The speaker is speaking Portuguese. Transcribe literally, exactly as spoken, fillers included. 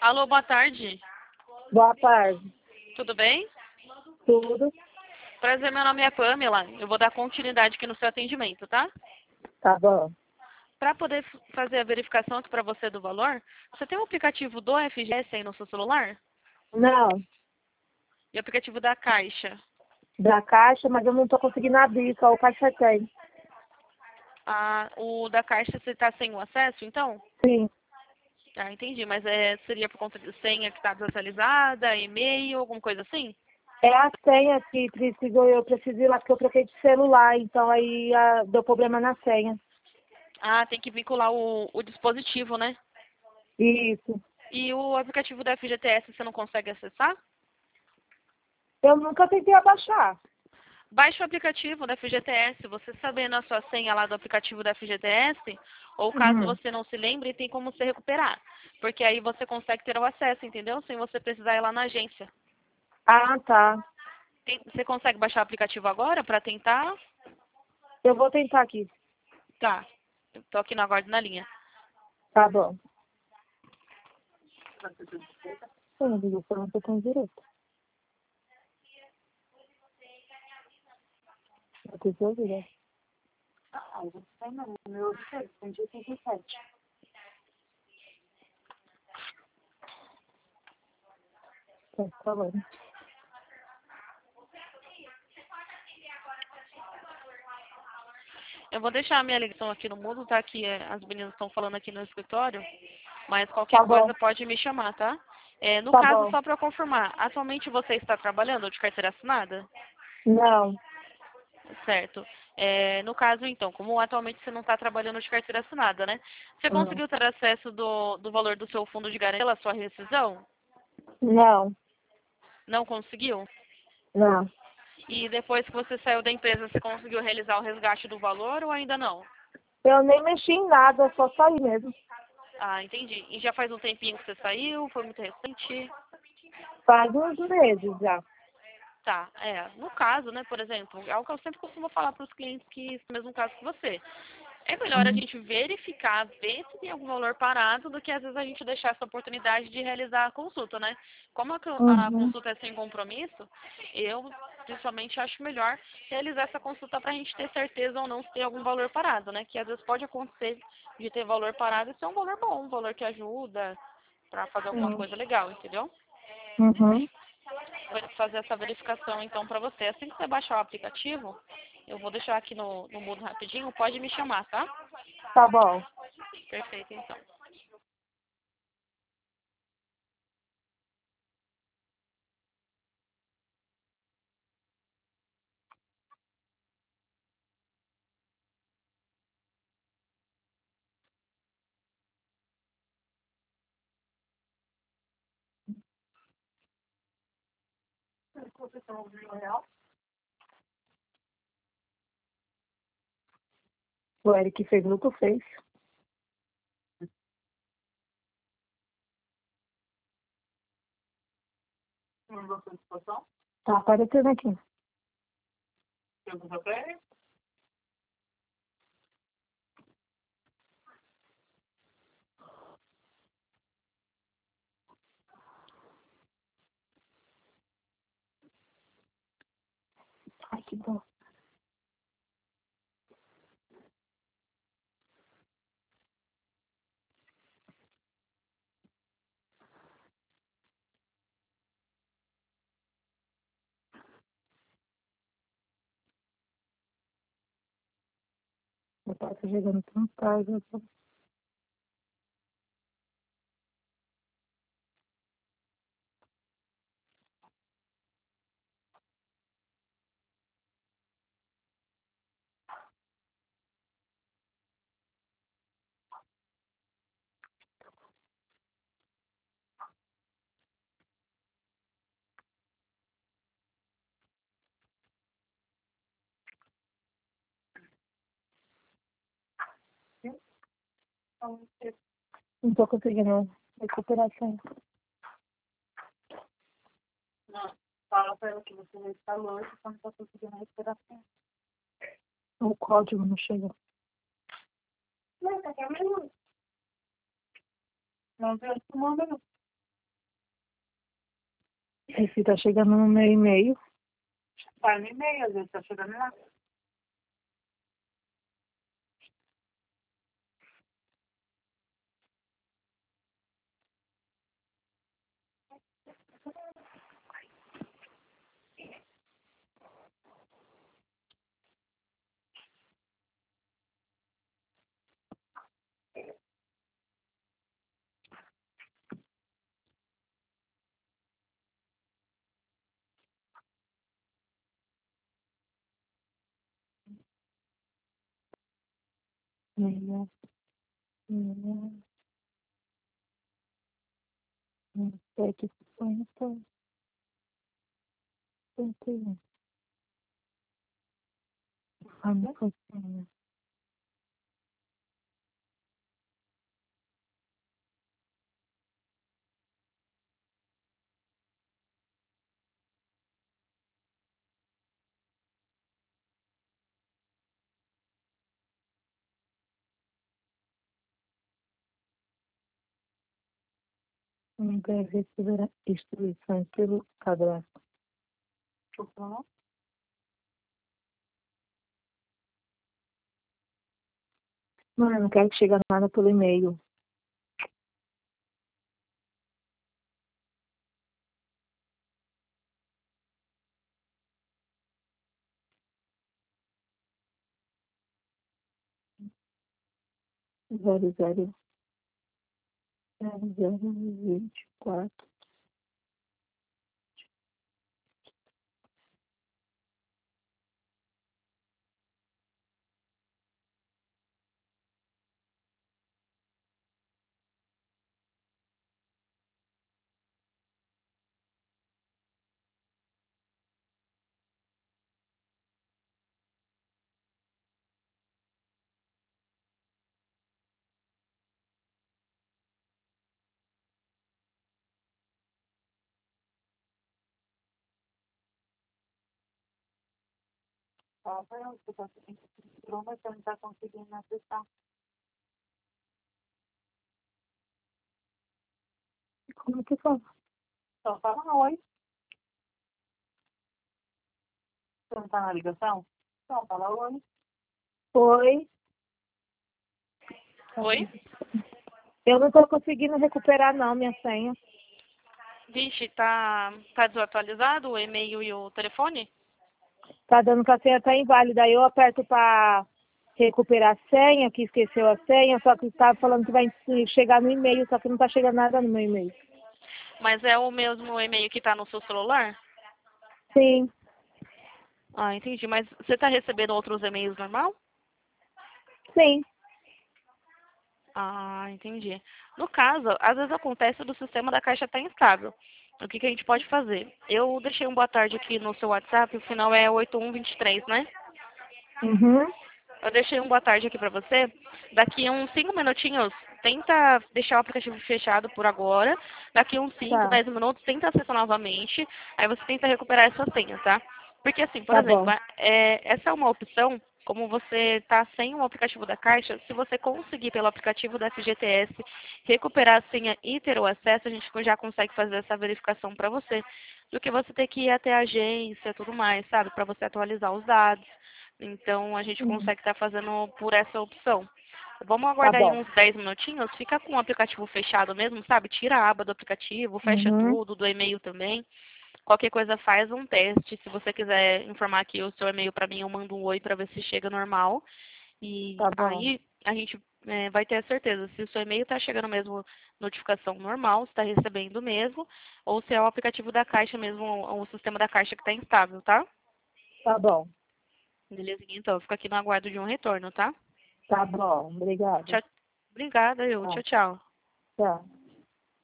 Alô, boa tarde. Boa tarde. Tudo bem? Tudo? Prazer, meu nome é Pamela. Eu vou dar continuidade aqui no seu atendimento, tá? Tá bom. Para poder f- fazer a verificação aqui para você do valor, você tem o aplicativo do F G S aí no seu celular? Não, E o aplicativo da Caixa? da Caixa, mas eu não tô conseguindo abrir, só o Caixa tem. Ah, o da Caixa você está sem o acesso, então? Sim. Ah, entendi. Mas é, seria por conta de senha que está desatualizada, e-mail, alguma coisa assim? É a senha que precisou, eu preciso ir lá porque eu troquei de celular, então aí ah, deu problema na senha. Ah, tem que vincular o, o dispositivo, né? Isso. E o aplicativo da F G T S você não consegue acessar? Eu nunca tentei abaixar. Baixe o aplicativo da F G T S. Você sabendo a sua senha lá do aplicativo da F G T S, ou caso Uhum. você não se lembre, tem como você recuperar. Porque aí você consegue ter o acesso, entendeu? Sem você precisar ir lá na agência. Ah, tá. Tem- Você consegue baixar o aplicativo agora para tentar? Eu vou tentar aqui. Tá. Eu tô aqui no aguardo na linha. Tá bom. Eu não digo, eu não tô com direito. Eu tenho que ouvir, né? Ah, eu sei não. Meu direito, tem dia trinta e sete. Tá, tá bom. Eu vou deixar a minha ligação aqui no mudo, tá? Que é, as meninas estão falando aqui no escritório. Mas qualquer Tá bom. coisa pode me chamar, tá? É, no Tá caso, bom. só para confirmar, atualmente você está trabalhando de carteira assinada? Não. Certo. É, no caso, então, como atualmente você não está trabalhando de carteira assinada, né? Você Não. conseguiu ter acesso do, do valor do seu fundo de garantia pela sua rescisão? Não. Não conseguiu? Não. E depois que você saiu da empresa, você conseguiu realizar o resgate do valor ou ainda não? Eu nem mexi em nada, só saí mesmo. Ah, entendi. E já faz um tempinho que você saiu? Foi muito recente? Faz uns meses já. Tá, é. No caso, né, por exemplo, é o que eu sempre costumo falar para os clientes que estão no mesmo caso que você. É melhor a Uhum. gente verificar, ver se tem algum valor parado, do que às vezes a gente deixar essa oportunidade de realizar a consulta, né? Como a, co- a Uhum. consulta é sem compromisso, eu, principalmente, acho melhor realizar essa consulta para a gente ter certeza ou não se tem algum valor parado, né? Que às vezes pode acontecer de ter valor parado e ser um valor bom, um valor que ajuda para fazer alguma Sim. coisa legal, entendeu? Uhum. Vou fazer essa verificação então para você. Assim que você baixar o aplicativo, eu vou deixar aqui no, no mudo rapidinho, pode me chamar, tá? Tá bom. Perfeito, então. O Eric fez muito fez. Tá aparecendo aqui. Ai, que bom. Eu tava jogando tão tarde. Eu tô... Não tô conseguindo recuperar a senha. Não. Fala pra ela que você já instalou e você não tá conseguindo recuperar a senha. O código não chega. Não, tá aqui mesmo. Não, eu não. Esse tá chegando no meu e-mail. Tá no e-mail, às vezes tá chegando lá. Meia, meia, sete, cinquenta, cinquenta e um. Ah, não foi senha. Não deve receber instruções pelo cadastro. Uhum. Não, eu não quero que chegue nada pelo e-mail. Zero, zero, zero, zero, vinte e quatro. Tá, você tá entrou, mas você não tá conseguindo acessar. Como que fala? Só fala oi. Você não tá na ligação? Só fala oi. Oi. Oi? Eu não tô conseguindo recuperar não minha senha. Vixe, tá, tá desatualizado o e-mail e o telefone? Tá dando que a senha tá inválida. Aí eu aperto pra recuperar a senha, que esqueceu a senha, só que tá falando que vai chegar no e-mail, só que não tá chegando nada no meu e-mail. Mas é o mesmo e-mail que tá no seu celular? Sim, Ah, entendi. Mas você tá recebendo outros e-mails normal? sim. Ah, entendi. No caso, às vezes acontece do sistema da caixa estar instável. O que que a gente pode fazer? Eu deixei um boa tarde aqui no seu WhatsApp, o final é oito um dois três, né? Uhum. Eu deixei um boa tarde aqui pra você. Daqui a uns cinco minutinhos, tenta deixar o aplicativo fechado por agora. Daqui a uns cinco, Tá, dez minutos, tenta acessar novamente. Aí você tenta recuperar essa senha, tá? Porque assim, por tá exemplo, bom. a- é, essa é uma opção, como você está sem o aplicativo da Caixa, se você conseguir pelo aplicativo da F G T S recuperar a senha e ter o acesso, a gente já consegue fazer essa verificação para você. Do que você ter que ir até a agência e tudo mais, sabe? Para você atualizar os dados. Então, a gente Hum, consegue estar fazendo por essa opção. Vamos Tá aguardar aí bom. uns dez minutinhos, fica com o aplicativo fechado mesmo, sabe? Tira a aba do aplicativo, fecha Uhum. tudo, do e-mail também. Qualquer coisa faz um teste. Se você quiser informar aqui o seu e-mail para mim, eu mando um oi para ver se chega normal. E Tá bom. aí a gente é, vai ter a certeza se o seu e-mail está chegando mesmo notificação normal, se está recebendo mesmo, ou se é o aplicativo da Caixa mesmo, o, o sistema da Caixa que está instável, tá? Tá bom. Belezinha, então. Eu fico aqui no aguardo de um retorno, tá? Tá bom. Obrigada. Tchau. Obrigada, eu. Tá, Tchau, tchau. tchau.